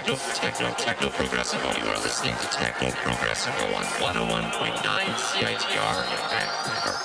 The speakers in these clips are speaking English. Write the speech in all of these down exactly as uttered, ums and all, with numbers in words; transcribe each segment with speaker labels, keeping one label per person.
Speaker 1: Techno, techno, techno progressive. You are listening to Techno Progressive on one oh one point nine C I T R in Vancouver.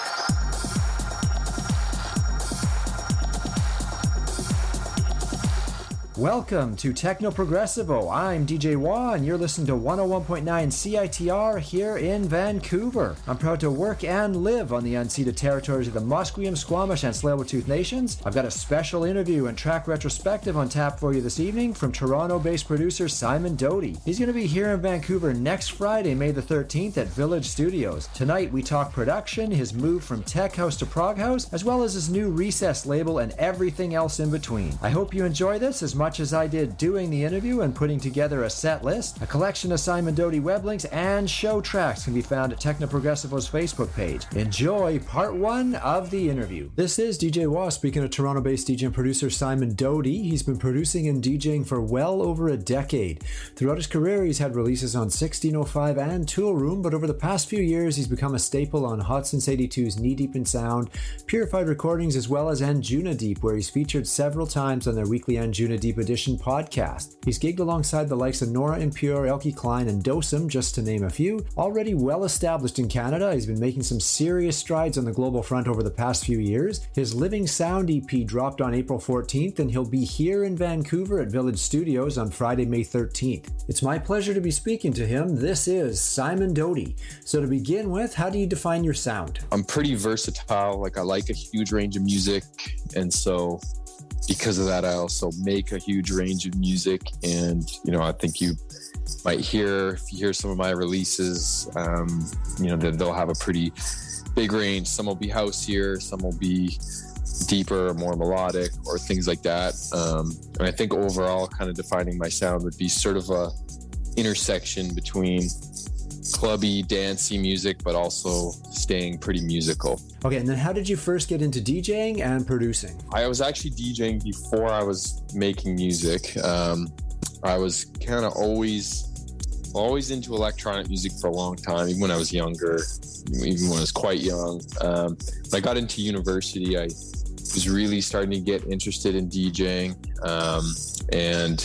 Speaker 2: Welcome to Techno Progressivo. I'm D J Wah, and you're listening to one oh one point nine C I T R here in Vancouver. I'm proud to work and live on the unceded territories of the Musqueam, Squamish, and Tsleil-Waututh nations. I've got a special interview and track retrospective on tap for you this evening from Toronto-based producer Simon Doty. He's going to be here in Vancouver next Friday, May the thirteenth at Village Studios. Tonight we talk production, his move from tech house to prog house, as well as his new Recess label and everything else in between. I hope you enjoy this as much much as I did doing the interview and putting together a set list. A collection of Simon Doty web links and show tracks can be found at Techno Progressivo's Facebook page. Enjoy part one of the interview. This is D J Wah speaking of Toronto-based D J and producer Simon Doty. He's been producing and DJing for well over a decade. Throughout his career, he's had releases on sixteen oh five and Tool Room, but over the past few years, he's become a staple on Hot Since eighty-two's Knee Deep in Sound, Purified Recordings, as well as Anjuna Deep, where he's featured several times on their weekly Anjuna Deep Edition podcast. He's gigged alongside the likes of Nora En Pure, Elkie Klein, and Dosum, just to name a few. Already well established in Canada, he's been making some serious strides on the global front over the past few years. His Living Sound E P dropped on April fourteenth, and he'll be here in Vancouver at Village Studios on Friday, May thirteenth. It's my pleasure to be speaking to him. This is Simon Doty. So to begin with, how do you define your sound?
Speaker 3: I'm pretty versatile. Like, I like a huge range of music, and so because of that, I also make a huge range of music. And, you know, I think you might hear, if you hear some of my releases, um, you know, that they'll have a pretty big range. Some will be houseier, some will be deeper, more melodic, or things like that. Um, and I think overall, kind of defining my sound would be sort of a intersection between clubby, dancey music, but also staying pretty musical.
Speaker 2: Okay, and then how did you first get into DJing and producing?
Speaker 3: I was actually DJing before I was making music. Um, I was kind of always, always into electronic music for a long time, even when I was younger, even when I was quite young. Um, when I got into university, I was really starting to get interested in DJing. Um, and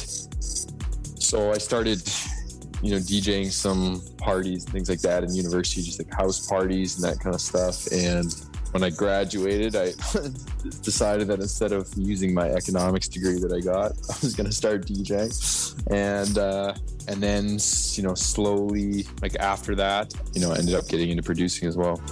Speaker 3: so I started, you know, DJing some parties, things like that in university, just like house parties and that kind of stuff. And when I graduated, I decided that instead of using my economics degree that I got, I was going to start DJing. And, uh, and then, you know, slowly, like after that, you know, I ended up getting into producing as well.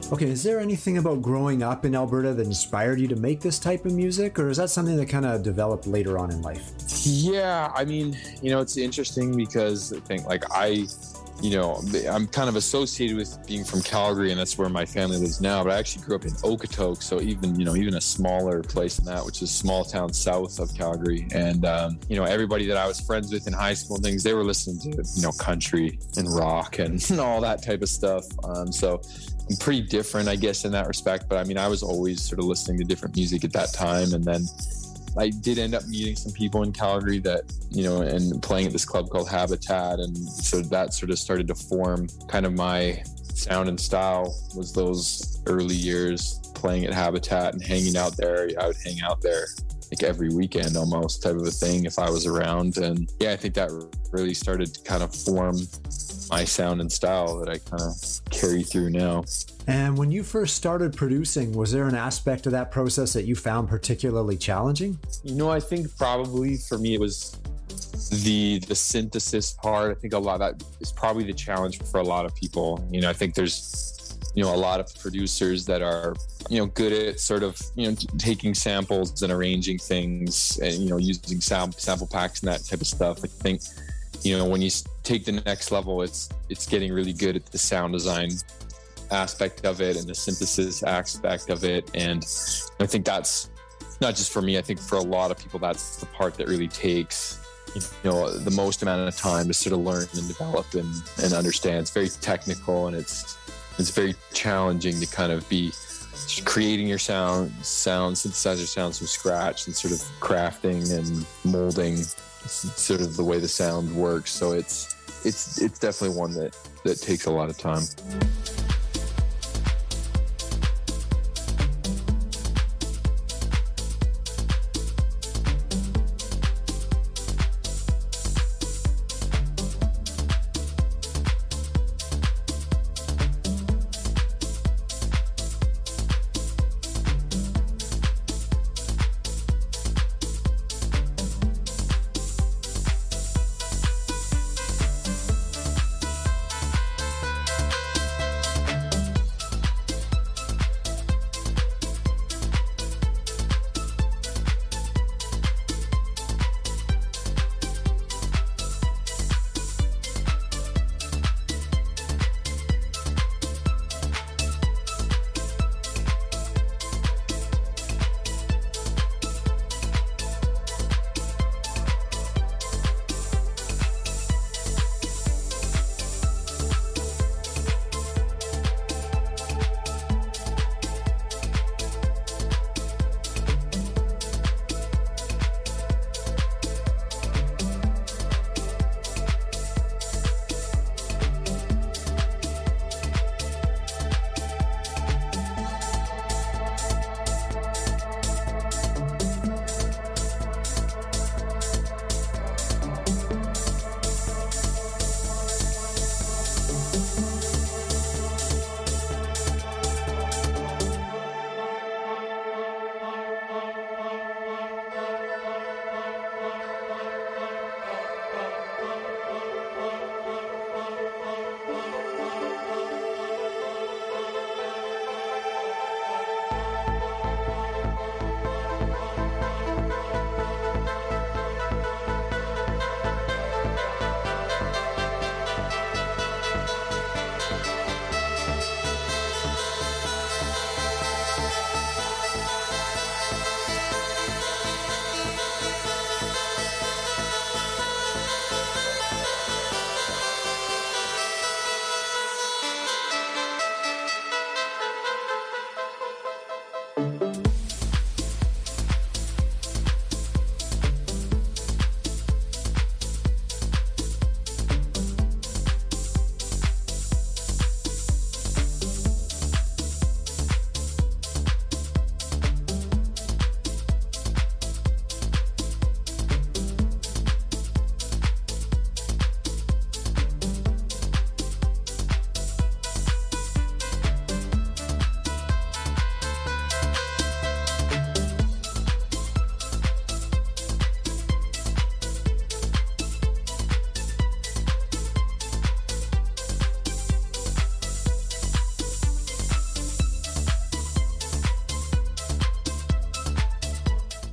Speaker 2: Okay, is there anything about growing up in Alberta that inspired you to make this type of music, or is that something that kind of developed later on in life?
Speaker 3: Yeah, I mean, you know, it's interesting because I think like I, you know, I'm kind of associated with being from Calgary, and that's where my family lives now. But I actually grew up in Okotoks, so even, you know, even a smaller place than that, which is a small town south of Calgary. And, um, you know, everybody that I was friends with in high school and things, they were listening to, you know, country and rock and all that type of stuff. Um, so I'm pretty different, I guess, in that respect. But I mean, I was always sort of listening to different music at that time. And then I did end up meeting some people in Calgary that, you know, and playing at this club called Habitat. And so that sort of started to form kind of my sound and style, was those early years playing at Habitat and hanging out there. I would hang out there like every weekend almost, type of a thing, if I was around. And yeah, I think that really started to kind of form my sound and style that I kind of carry through now.
Speaker 2: And when you first started producing, was there an aspect of that process that you found particularly challenging?
Speaker 3: You know, I think probably for me it was the the synthesis part. I think a lot of that is probably the challenge for a lot of people. You know, I think there's, you know, a lot of producers that are, you know, good at sort of, you know, t- taking samples and arranging things and, you know, using sam- sample packs and that type of stuff. I think, you know, when you take the next level, it's it's getting really good at the sound design aspect of it and the synthesis aspect of it. And I think that's not just for me, I think for a lot of people, that's the part that really takes, you know, the most amount of time to sort of learn and develop and, and understand. It's very technical, and it's it's very challenging to kind of be creating your sound, sound, synthesizer sounds from scratch and sort of crafting and molding sort of the way the sound works. So it's it's it's definitely one that that takes a lot of time.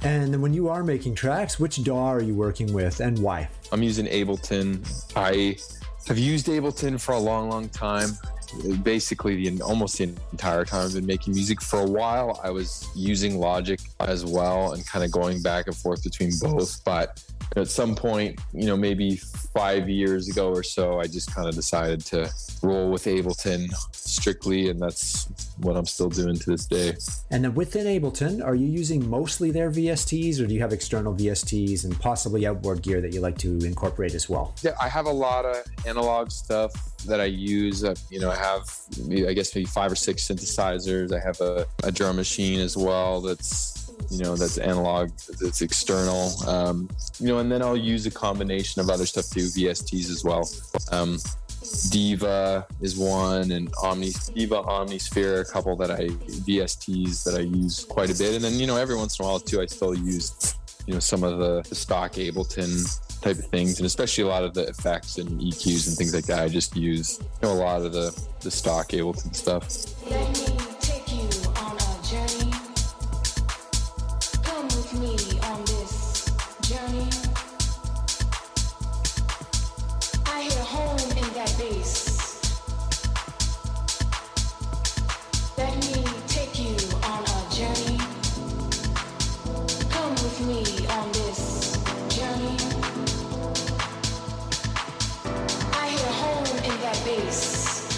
Speaker 2: And then when you are making tracks, which D A W are you working with and why?
Speaker 3: I'm using Ableton. I have used Ableton for a long, long time. Basically, the almost the entire time I've been making music. For a while, I was using Logic as well and kind of going back and forth between both. But at some point, you know, maybe five years ago or so, I just kind of decided to roll with Ableton strictly, and that's what I'm still doing to this day.
Speaker 2: And then within Ableton, are you using mostly their V S Ts, or do you have external V S Ts and possibly outboard gear that you like to incorporate as well?
Speaker 3: Yeah, I have a lot of analog stuff that I use. Uh, you know, I have, I guess, maybe five or six synthesizers. I have a, a drum machine as well that's, you know, that's analog, that's external. Um, you know, and then I'll use a combination of other stuff too, V S Ts as well. Um, Diva is one, and Omni, Diva, Omnisphere, a couple that I, V S Ts that I use quite a bit. And then, you know, every once in a while too, I still use, you know, some of the, the stock Ableton type of things, and especially a lot of the effects and E Qs and things like that. I just use, you know, a lot of the, the stock Ableton stuff.
Speaker 4: Let me take you on a journey. Come with me on this journey. I hear home in that bass. Let me take you on a journey. Come with me on this journey. I hear home in that bass.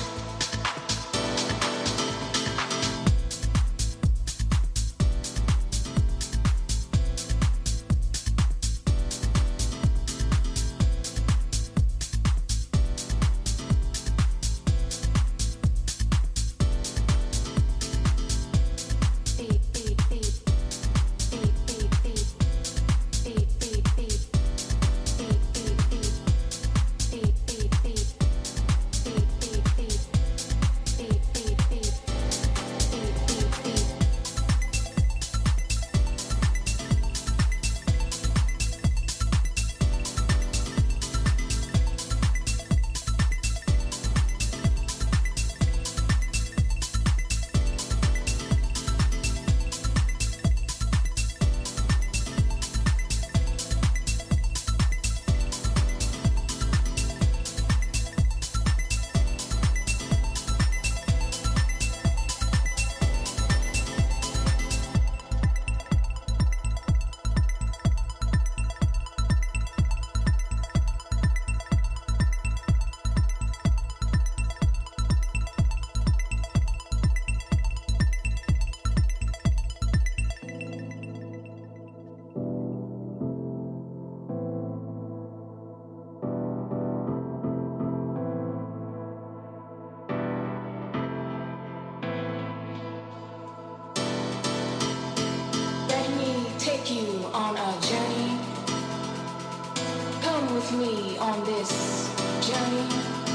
Speaker 4: Me on this journey.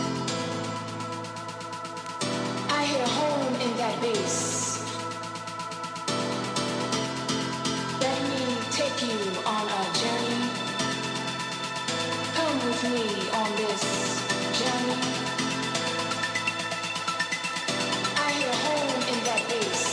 Speaker 4: I hear home in that bass. Let me take you on a journey. Come with me on this journey. I hear home in that bass.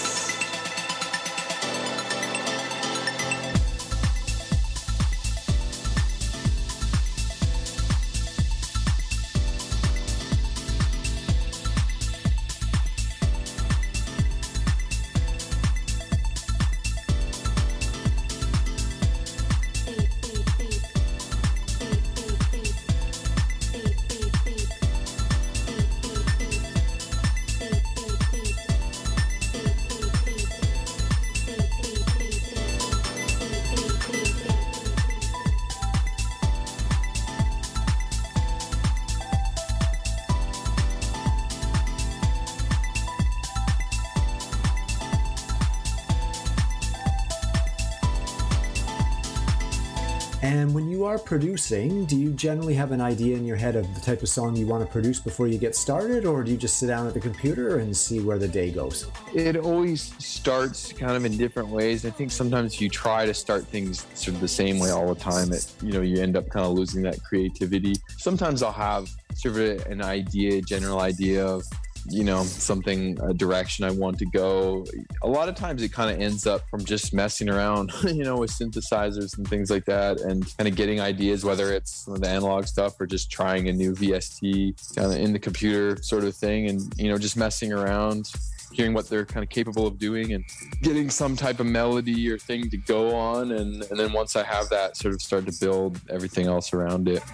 Speaker 2: And when you are producing, do you generally have an idea in your head of the type of song you want to produce before you get started, or do you just sit down at the computer and see where the day goes?
Speaker 3: It always starts kind of in different ways. I think sometimes if you try to start things sort of the same way all the time, it, you know, you end up kind of losing that creativity. Sometimes I'll have sort of an idea, general idea of, you know, something, a direction I want to go. A lot of times it kind of ends up from just messing around, you know, with synthesizers and things like that, and kind of getting ideas, whether it's some of the analog stuff or just trying a new V S T kind of in the computer sort of thing, and, you know, just messing around, hearing what they're kind of capable of doing and getting some type of melody or thing to go on. And, and then once I have that, sort of start to build everything else around it.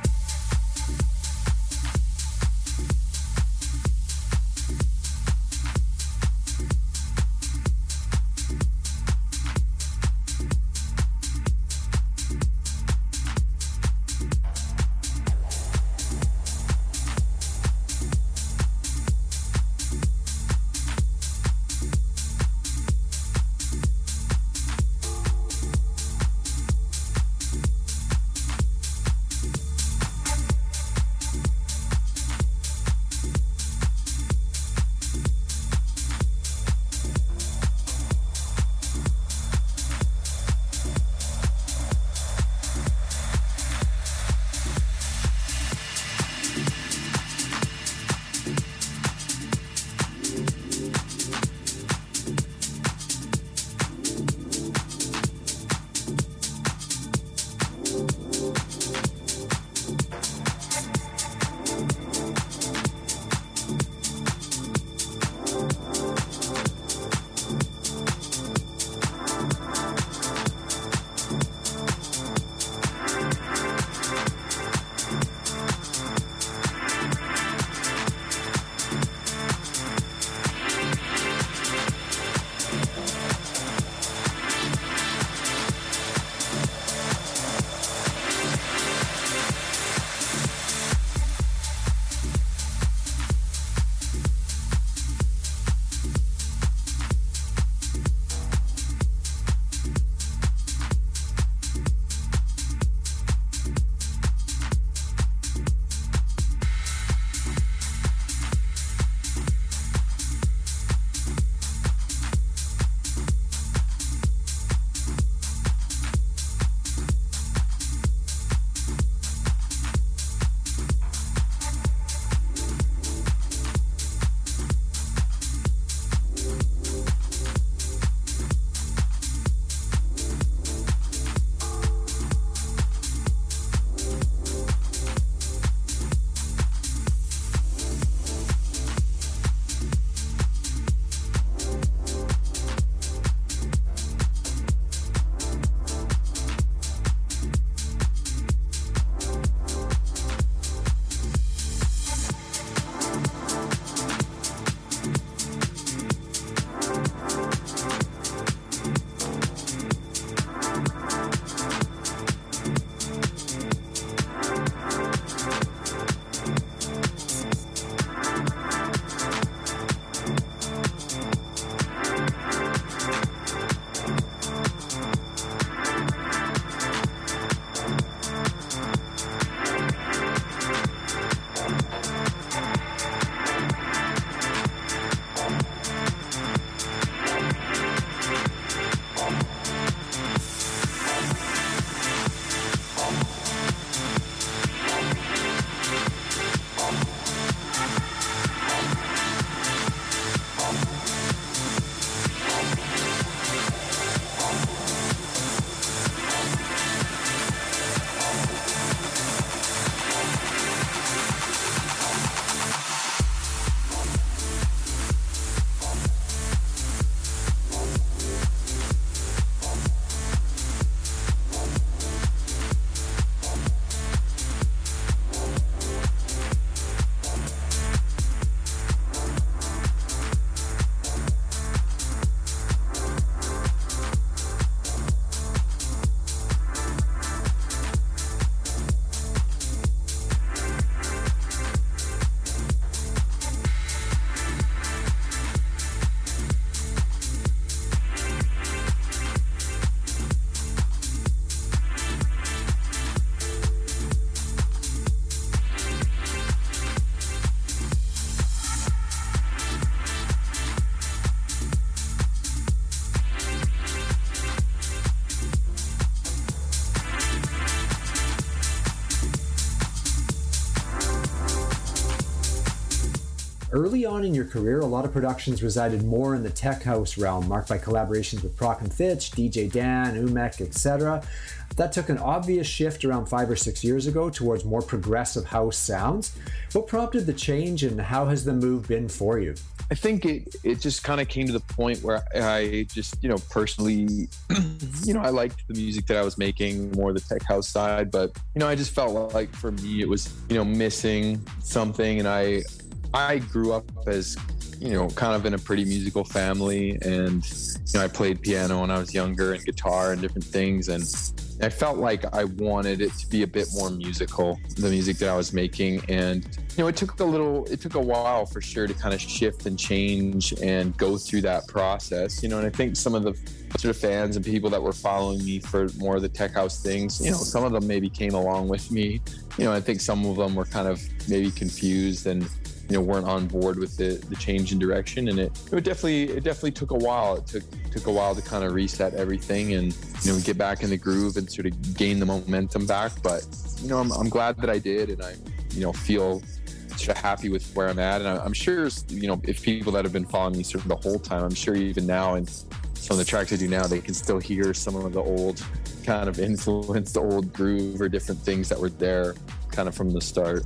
Speaker 2: Early on in your career, a lot of productions resided more in the tech house realm, marked by collaborations with Proc and Fitch, D J Dan, Umek, et cetera. That took an obvious shift around five or six years ago towards more progressive house sounds. What prompted the change, and how has the move been for you?
Speaker 3: I think it, it just kind of came to the point where I just, you know, personally, you know, I liked the music that I was making, more the tech house side, but, you know, I just felt like for me, it was, you know, missing something. And I, I grew up as, you know, kind of in a pretty musical family, and, you know, I played piano when I was younger and guitar and different things. And I felt like I wanted it to be a bit more musical, the music that I was making. And, you know, it took a little, it took a while for sure to kind of shift and change and go through that process, you know, and I think some of the sort of fans and people that were following me for more of the tech house things, you know, some of them maybe came along with me. You know, I think some of them were kind of maybe confused and, you know, weren't on board with the, the change in direction. And it, it definitely, it definitely took a while. It took, took a while to kind of reset everything and, you know, get back in the groove and sort of gain the momentum back. But, you know, I'm, I'm glad that I did. And I, you know, feel sort of happy with where I'm at. And I'm sure, you know, if people that have been following me sort of the whole time, I'm sure even now and some of the tracks I do now, they can still hear some of the old kind of influence, the old groove or different things that were there kind of from the start.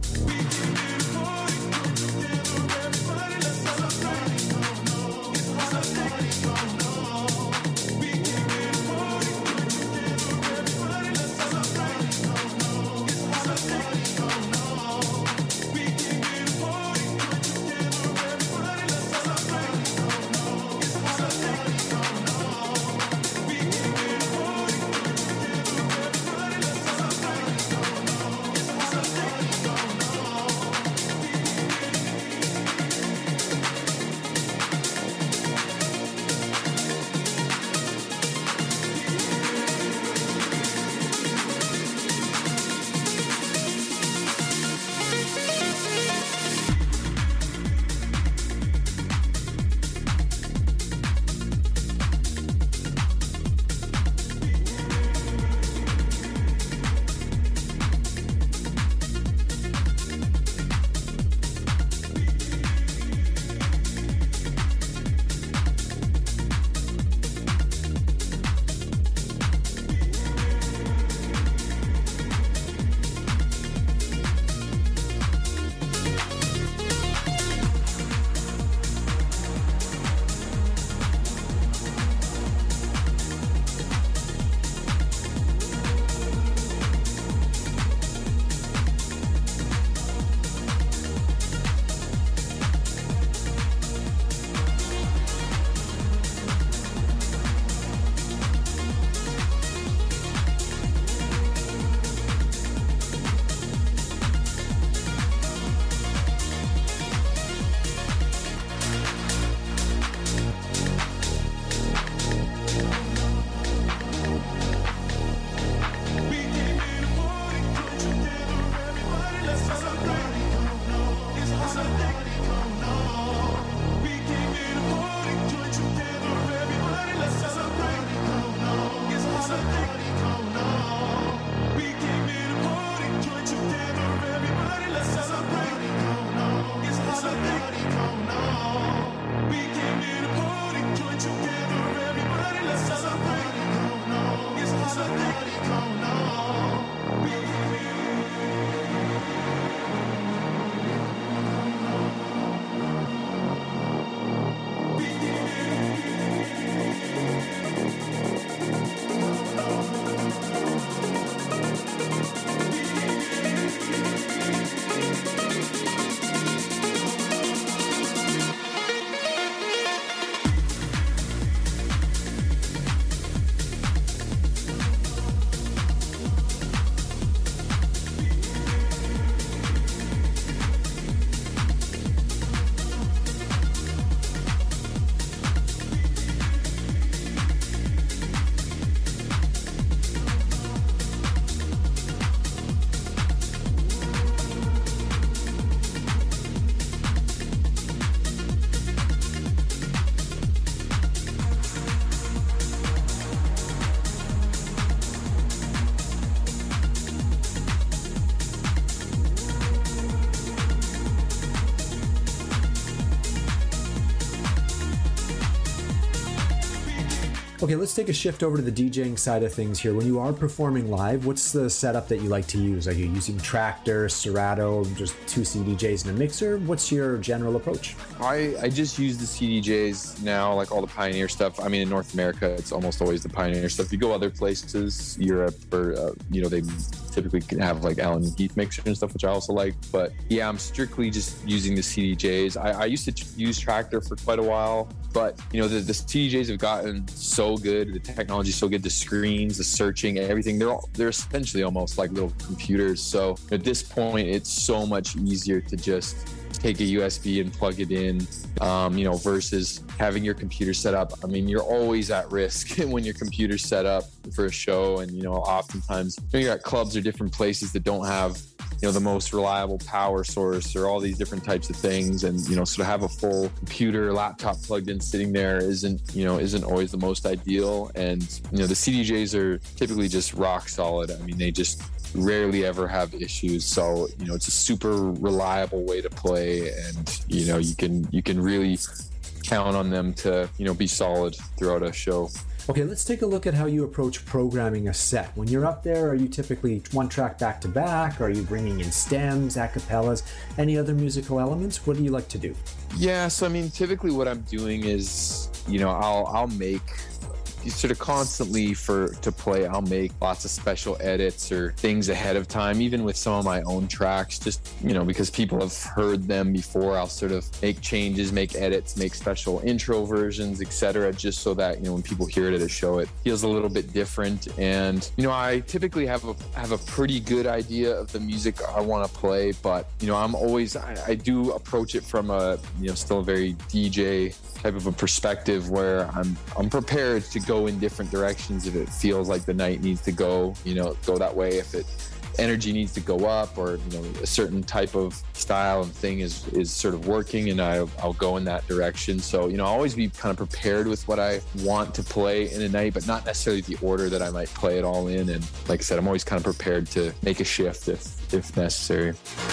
Speaker 2: Okay, let's take a shift over to the DJing side of things here. When you are performing live, what's the setup that you like to use? Are you using Traktor, Serato, just two C D Js and a mixer? What's your general approach?
Speaker 3: I, I just use the C D Js now, like all the Pioneer stuff. I mean, in North America, it's almost always the Pioneer stuff. You go other places, Europe, or, uh, you know, they typically have like Allen Heath mixer and stuff, which I also like. But yeah, I'm strictly just using the C D Js. I, I used to t- use Traktor for quite a while, but you know, the, the C D Js have gotten so good. The technology is so good. The screens, the searching, everything. They're all, they're essentially almost like little computers. So at this point, it's so much easier to just take a U S B and plug it in, um, you know, versus having your computer set up. I mean, you're always at risk when your computer's set up for a show. And, you know, oftentimes you know, you're at clubs or different places that don't have, you know, the most reliable power source or all these different types of things. And, you know, so to have a full computer, laptop plugged in sitting there isn't, you know, isn't always the most ideal. And, you know, the C D Js are typically just rock solid. I mean, they just rarely ever have issues. So, you know, it's a super reliable way to play, and, you know, you can, you can really count on them to, you know, be solid throughout a show.
Speaker 2: Okay, let's take a look at how you approach programming a set. When you're up there, are you typically one track back to back? Are you bringing in stems, acapellas, any other musical elements? What do you like to do?
Speaker 3: Yeah, so I mean, typically what I'm doing is, you know, I'll I'll make sort of constantly for to play. I'll make lots of special edits or things ahead of time, even with some of my own tracks, just, you know, because people have heard them before. I'll sort of make changes, make edits, make special intro versions, et cetera, just so that, you know, when people hear it at a show, it feels a little bit different. And, you know, I typically have a have a pretty good idea of the music I want to play, but, you know, I'm always I, I do approach it from a, you know, still a very D J type of a perspective, where I'm I'm prepared to go in different directions if it feels like the night needs to go, you know, go that way. If it energy needs to go up, or, you know, a certain type of style and thing is is sort of working, and I, I'll go in that direction. So, you know, I'll always be kind of prepared with what I want to play in a night, but not necessarily the order that I might play it all in. And like I said, I'm always kind of prepared to make a shift if if necessary.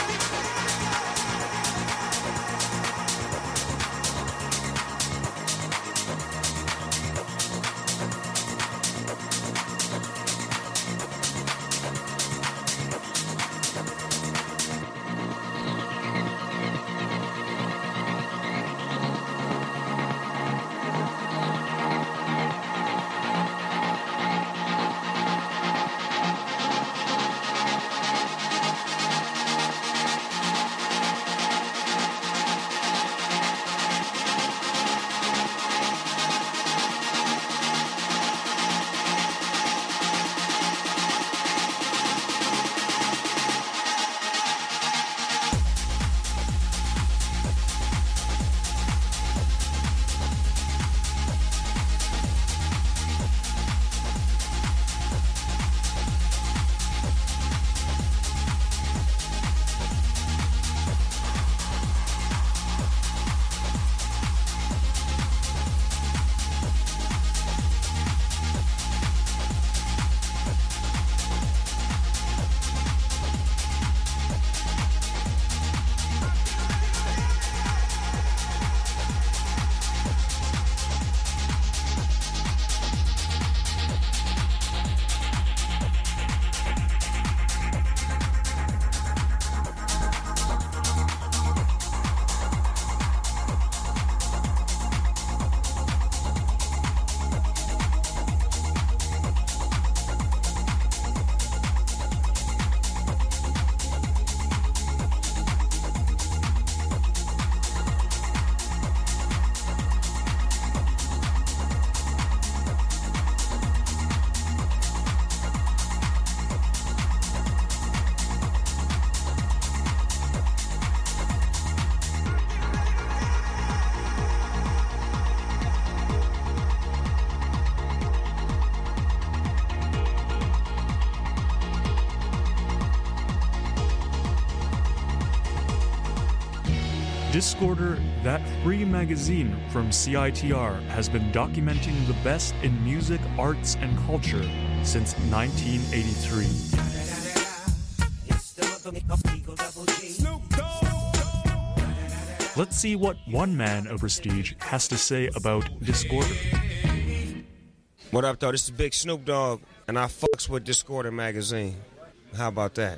Speaker 5: Discorder, that free magazine from C I T R, has been documenting the best in music, arts, and culture since nineteen eighty-three. Let's see what one man of prestige has to say about Discorder.
Speaker 6: What up, though? This is Big Snoop Dogg, and I fucks with Discorder magazine. How about that?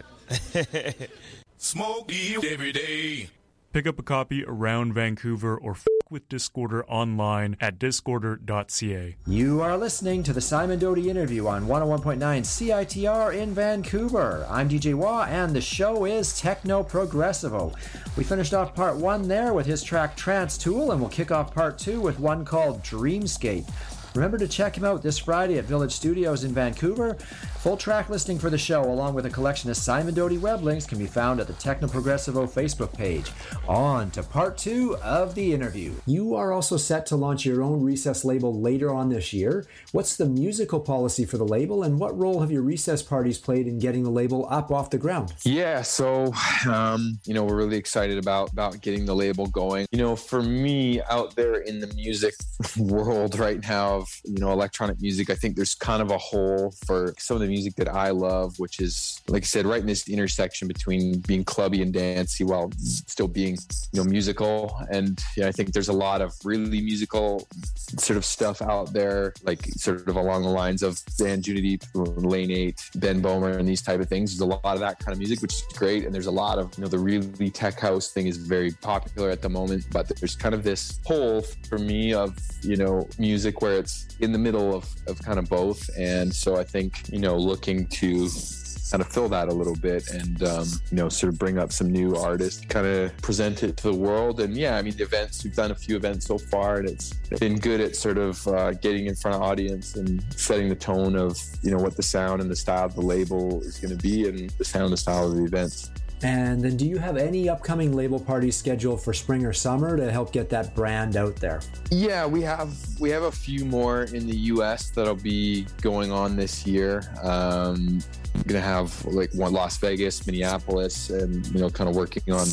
Speaker 7: Smoke you every day.
Speaker 5: Pick up a copy around Vancouver or f*** with Discorder online at discorder dot c a.
Speaker 2: You are listening to the Simon Doty interview on one oh one point nine C I T R in Vancouver. I'm D J Wah, and the show is Techno Progressivo. We finished off part one there with his track Trance Tool, and we'll kick off part two with one called Dreamscape. Remember to check him out this Friday at Village Studios in Vancouver. Full track listing for the show, along with a collection of Simon Doty web links, can be found at the Techno Progressivo Facebook page. On to part two of the interview. You are also set to launch your own Recess label later on this year. What's the musical policy for the label, and what role have your Recess parties played in getting the label up off the ground?
Speaker 3: Yeah, so, um, you know, we're really excited about, about getting the label going. You know, for me, out there in the music world right now, of, you know, electronic music, I think there's kind of a hole for some of the music that I love, which is, like I said, right in this intersection between being clubby and dancey while still being, you know, musical. And yeah, I think there's a lot of really musical sort of stuff out there, like sort of along the lines of Dan Judy, Lane eight, Ben Bomer, and these type of things. There's a lot of that kind of music, which is great. And there's a lot of, you know, the really tech house thing is very popular at the moment, but there's kind of this hole for me of, you know, music where it's in the middle of, of kind of both. And so I think, you know, looking to kind of fill that a little bit and, um, you know, sort of bring up some new artists, kind of present it to the world. And yeah, I mean, the events, we've done a few events so far, and it's been good at sort of uh, getting in front of audience and setting the tone of, you know, what the sound and the style of the label is going to be and the sound and style of the events.
Speaker 2: And then do you have any upcoming label parties scheduled for spring or summer to help get that brand out there?
Speaker 3: Yeah, we have we have a few more in the U S that'll be going on this year. Um, I'm gonna have like one Las Vegas, Minneapolis, and, you know, kind of working on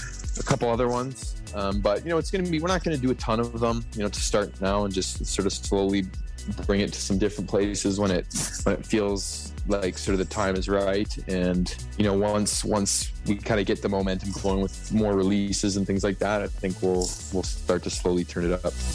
Speaker 3: a couple other ones. Um, but, you know, it's gonna be, we're not gonna do a ton of them, you know, to start now, and just sort of slowly bring it to some different places when it when it feels like sort of the time is right. And, you know, once once we kind of get the momentum going with more releases and things like that, I think we'll we'll start to slowly turn it up.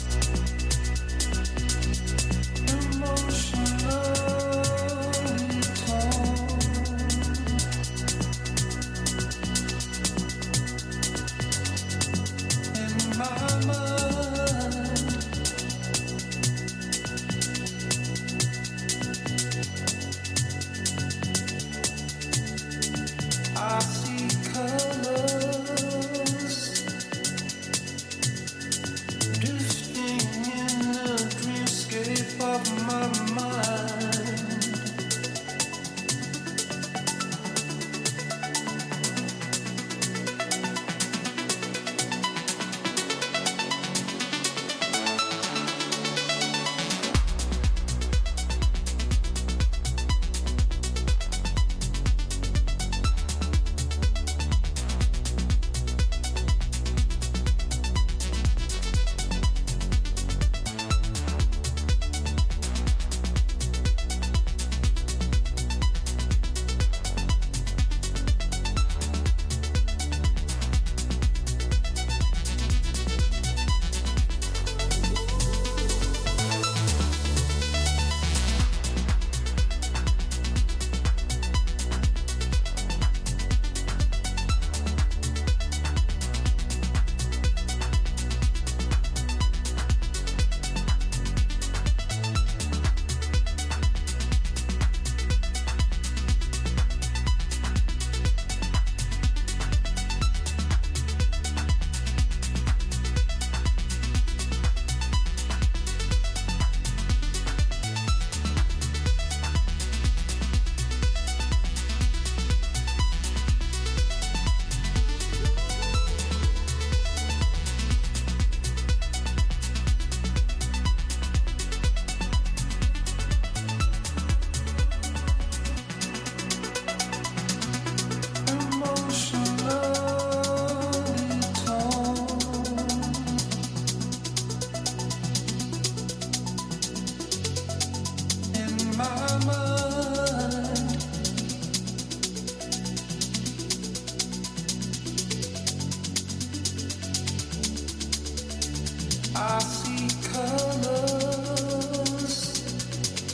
Speaker 8: I see colors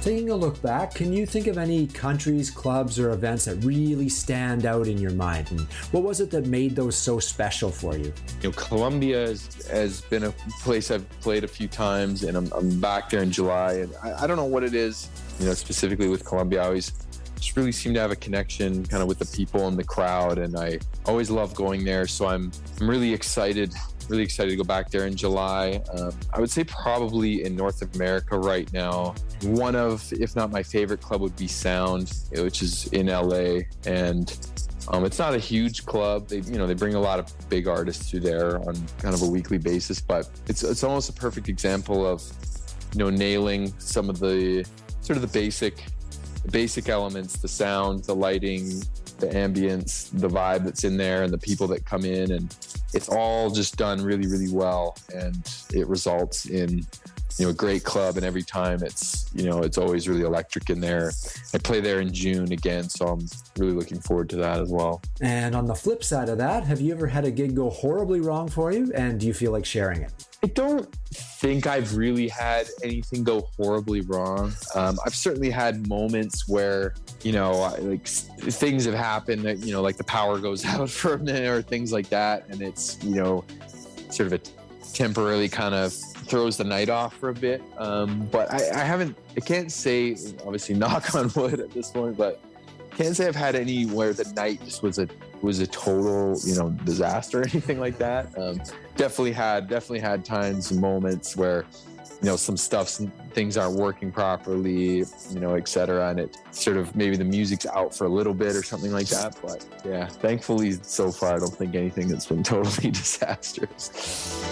Speaker 2: Taking a look back, can you think of any countries, clubs, or events that really stand out in your mind? And what was it that made those so special for you?
Speaker 3: You know, Colombia has, has been a place I've played a few times, and I'm, I'm back there in July. And I, I don't know what it is, you know, specifically with Colombia. I always just really seem to have a connection kind of with the people and the crowd, and I always love going there. So I'm I'm really excited, really excited to go back there in July. Um, I would say probably in North America right now, one of, if not my favorite club would be Sound, which is in L A. And um, it's not a huge club. They, you know, they bring a lot of big artists through there on kind of a weekly basis, but it's it's almost a perfect example of, you know, nailing some of the sort of the basic basic elements, the sound, the lighting, the ambience, the vibe that's in there, and the people that come in, and it's all just done really, really well, and it results in, you know, a great club. And every time it's, you know, it's always really electric in there. I play there in June again, so I'm really looking forward to that as well.
Speaker 2: And on the flip side of that, have you ever had a gig go horribly wrong for you, and do you feel like sharing it?
Speaker 3: I don't think I've really had anything go horribly wrong. Um, I've certainly had moments where, you know, like things have happened that, you know, like the power goes out for a minute or things like that. And it's, you know, sort of a temporarily kind of throws the night off for a bit. Um, but I, I haven't, I can't say, obviously knock on wood at this point, but can't say I've had any where the night just was a was a total, you know, disaster or anything like that. Um, definitely had definitely had times and moments where, you know, some stuff, some things aren't working properly, you know, et cetera. And it sort of, maybe the music's out for a little bit or something like that. But yeah, thankfully so far, I don't think anything that's been totally disastrous.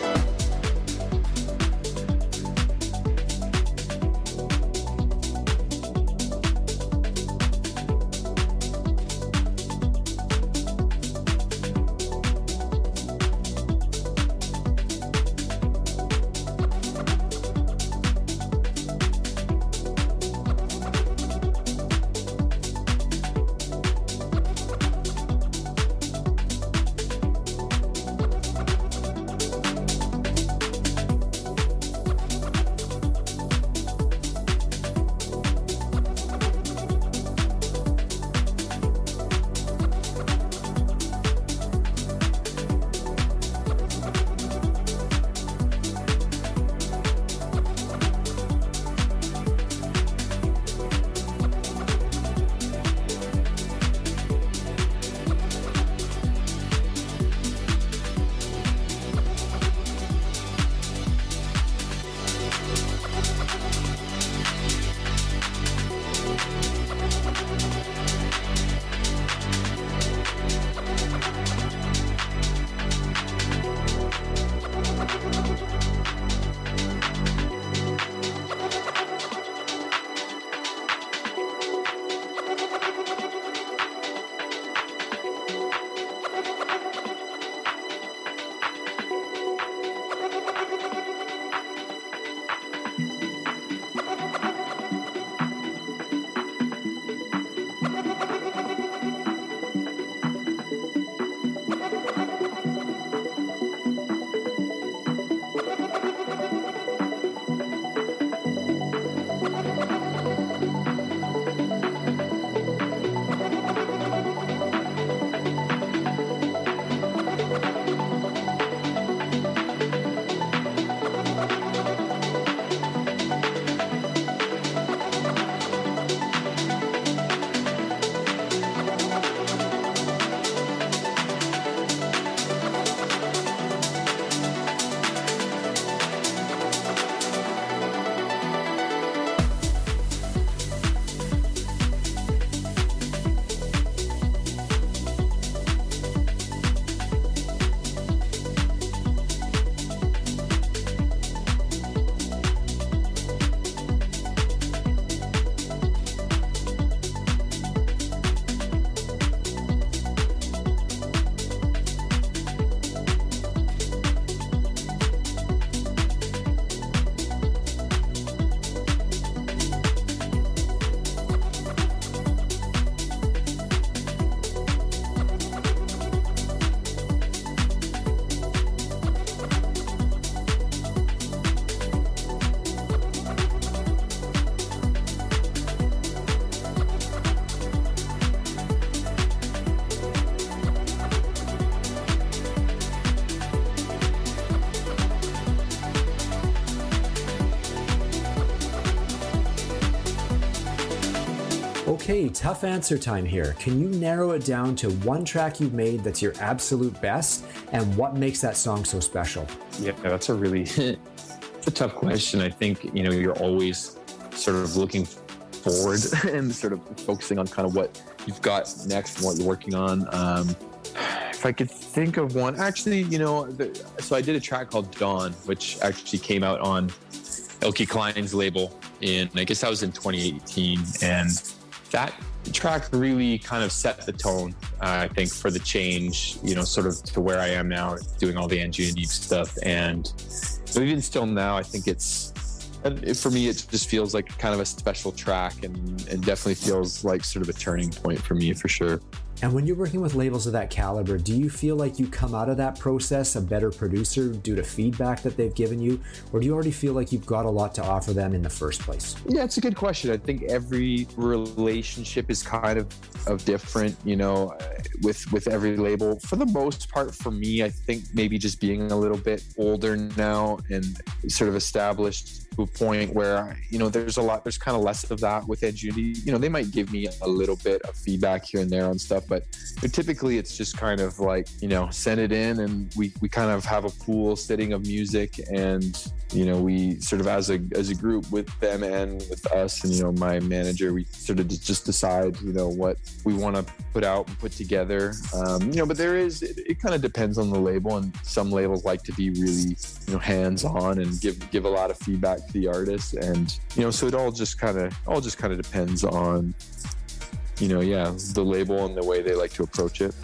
Speaker 2: Okay, tough answer time here. Can you narrow it down to one track you've made that's your absolute best, and what makes that song so special?
Speaker 3: Yeah, that's a really it's a tough question. I think, you know, you're always sort of looking forward and sort of focusing on kind of what you've got next and what you're working on. Um, if I could think of one, actually, you know, the, so I did a track called Dawn, which actually came out on Ilky Klein's label in, I guess that was in twenty eighteen. And that track really kind of set the tone, uh, I think, for the change, you know, sort of to where I am now, doing all the engineering stuff. And even still now, I think it's, and for me, it just feels like kind of a special track, and, and definitely feels like sort of a turning point for me, for sure.
Speaker 2: And when you're working with labels of that caliber, do you feel like you come out of that process a better producer due to feedback that they've given you? Or do you already feel like you've got a lot to offer them in the first place?
Speaker 3: Yeah, it's a good question. I think every relationship is kind of, of different, you know, with, with every label. For the most part, for me, I think maybe just being a little bit older now and sort of established to a point where, you know, there's a lot, there's kind of less of that with Edge Unity. You know, they might give me a little bit of feedback here and there on stuff, but typically it's just kind of like, you know, send it in and we, we kind of have a pool sitting of music, and, you know, we sort of as a, as a group with them and with us and, you know, my manager, we sort of just decide, you know, what we want to put out and put together. Um, you know, but there is, it, it kind of depends on the label, and some labels like to be really, you know, hands-on and give, give a lot of feedback to the artist. And, you know, so it all just kind of, all just kind of depends on, you know, yeah, the label and the way they like to approach it.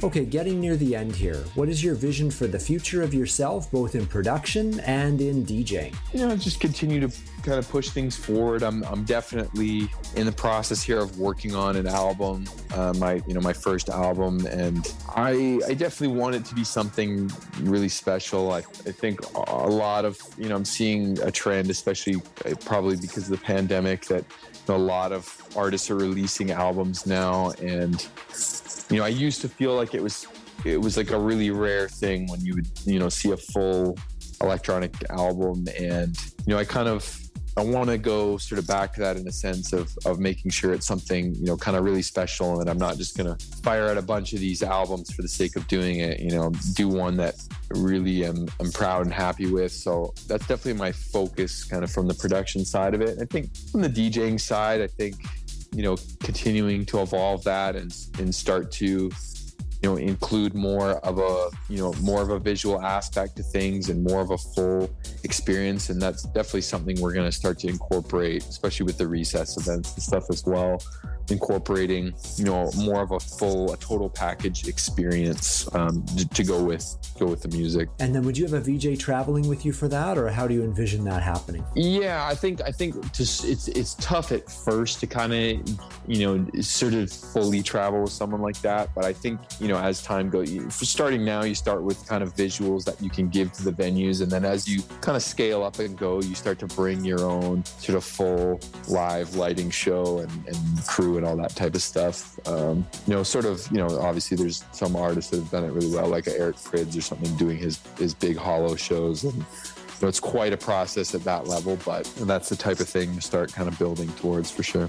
Speaker 2: Okay, getting near the end here, what is your vision for the future of yourself, both in production and in DJing?
Speaker 3: You know, just continue to kind of push things forward. I'm I'm definitely in the process here of working on an album, uh, my you know my first album, and I I definitely want it to be something really special. I, I think a lot of you know I'm seeing a trend, especially probably because of the pandemic, that a lot of artists are releasing albums now, and you know I used to feel like it was it was like a really rare thing when you would you know see a full electronic album, and you know I kind of I want to go sort of back to that in a sense of of making sure it's something, you know, kind of really special, and I'm not just going to fire out a bunch of these albums for the sake of doing it, you know, do one that really am, I'm proud and happy with. So that's definitely my focus kind of from the production side of it. I think from the DJing side, I think, you know, continuing to evolve that and, and start to, you know, include more of a, you know, more of a visual aspect to things and more of a full experience. And that's definitely something we're going to start to incorporate, especially with the recess events and stuff as well. Incorporating, you know, more of a full, a total package experience um, to, to go with, go with the music.
Speaker 2: And then would you have a V J traveling with you for that, or how do you envision that happening?
Speaker 3: Yeah, I think, I think just it's, it's tough at first to kind of, you know, sort of fully travel with someone like that. But I think, you know, as time goes, for starting now, you start with kind of visuals that you can give to the venues. And then as you kind of scale up and go, you start to bring your own sort of full live lighting show and, and crew and all that type of stuff. Um, you know, sort of, you know, obviously there's some artists that have done it really well, like Eric Prydz or something, doing his, his big hollow shows. And, you know, it's quite a process at that level, but that's the type of thing to start kind of building towards for sure.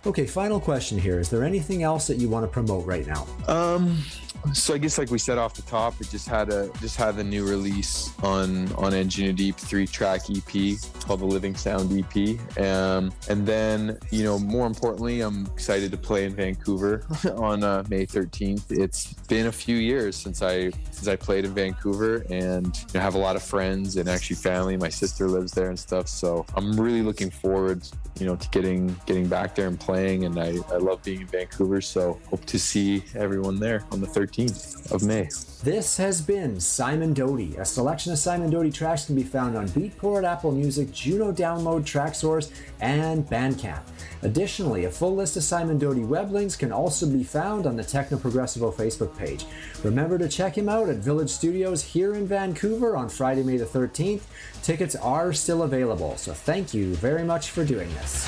Speaker 2: Okay, final question here. Is there anything else that you want to promote right now?
Speaker 3: Um, so I guess like we said off the top, it just had a just had the new release on on Engineer Deep three track E P called the Living Sound E P. Um, and then you know more importantly, I'm excited to play in Vancouver on uh, May thirteenth. It's been a few years since I since I played in Vancouver, and you know, I have a lot of friends and actually family. My sister lives there and stuff, so I'm really looking forward, you know, to getting getting back there and playing. And I, I love being in Vancouver, so hope to see everyone there on the thirteenth of May.
Speaker 2: This has been Simon Doty. A selection of Simon Doty tracks can be found on Beatport, Apple Music, Juno Download, Traxsource, and Bandcamp. Additionally, a full list of Simon Doty web links can also be found on the Techno Progressivo Facebook page. Remember to check him out at Village Studios here in Vancouver on Friday, May the thirteenth. Tickets are still available, so thank you very much for doing this.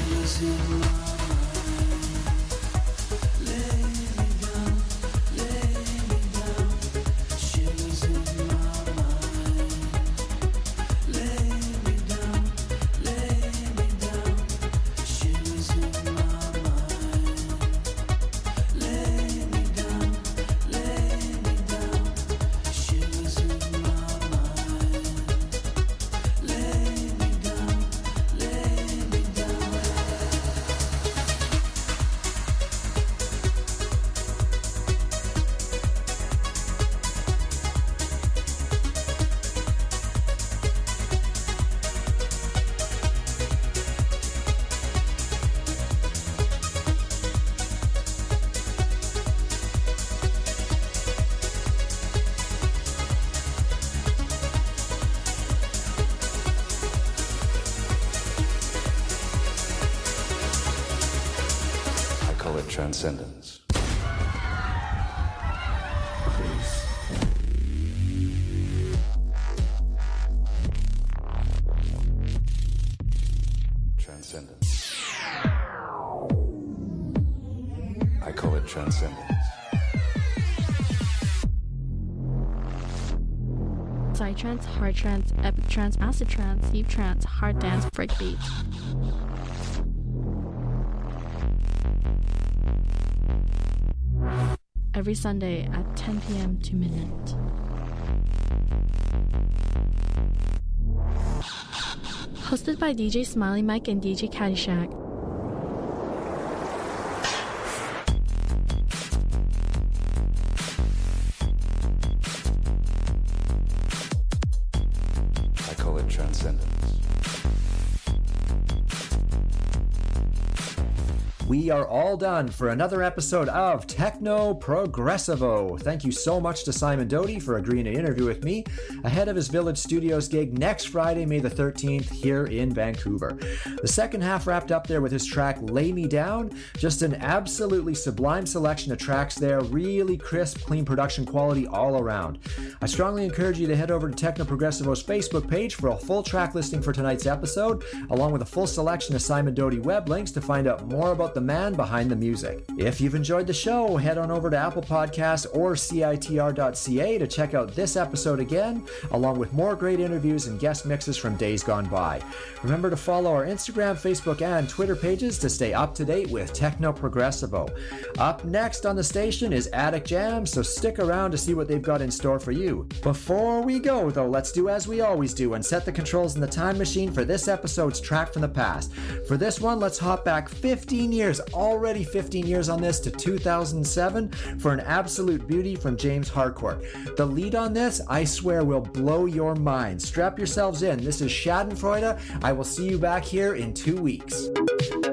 Speaker 7: Transcendence. Transcendence. I call it transcendence.
Speaker 8: Psytrance, hard trance, epic trance, acid trance, deep trance, hard dance, breakbeat. Every Sunday at ten p.m. to midnight. Hosted by D J Smiley Mike and D J Caddyshack.
Speaker 7: I call it transcendence.
Speaker 2: We are all done for another episode of Techno Progressivo. Thank you so much to Simon Doty for agreeing to interview with me ahead of his Village Studios gig next Friday, May the thirteenth, here in Vancouver. The second half wrapped up there with his track Lay Me Down. Just an absolutely sublime selection of tracks there. Really crisp, clean production quality all around. I strongly encourage you to head over to Techno Progressivo's Facebook page for a full track listing for tonight's episode, along with a full selection of Simon Doty web links to find out more about the man behind the music. If you've enjoyed the show, head on over to Apple Podcasts or C I T R dot C A to check out this episode again, along with more great interviews and guest mixes from days gone by. Remember to follow our Instagram, Facebook, and Twitter pages to stay up to date with Techno Progressivo. Up next on the station is Attic Jam, so stick around to see what they've got in store for you. Before we go, though, let's do as we always do and set the controls in the time machine for this episode's track from the past. For this one, let's hop back fifteen years, already fifteen years on this, to two thousand seven for an absolute beauty from James Harcourt. The lead on this, I swear, will blow your mind. Strap yourselves in. This is Schadenfreude. I will see you back here in two weeks.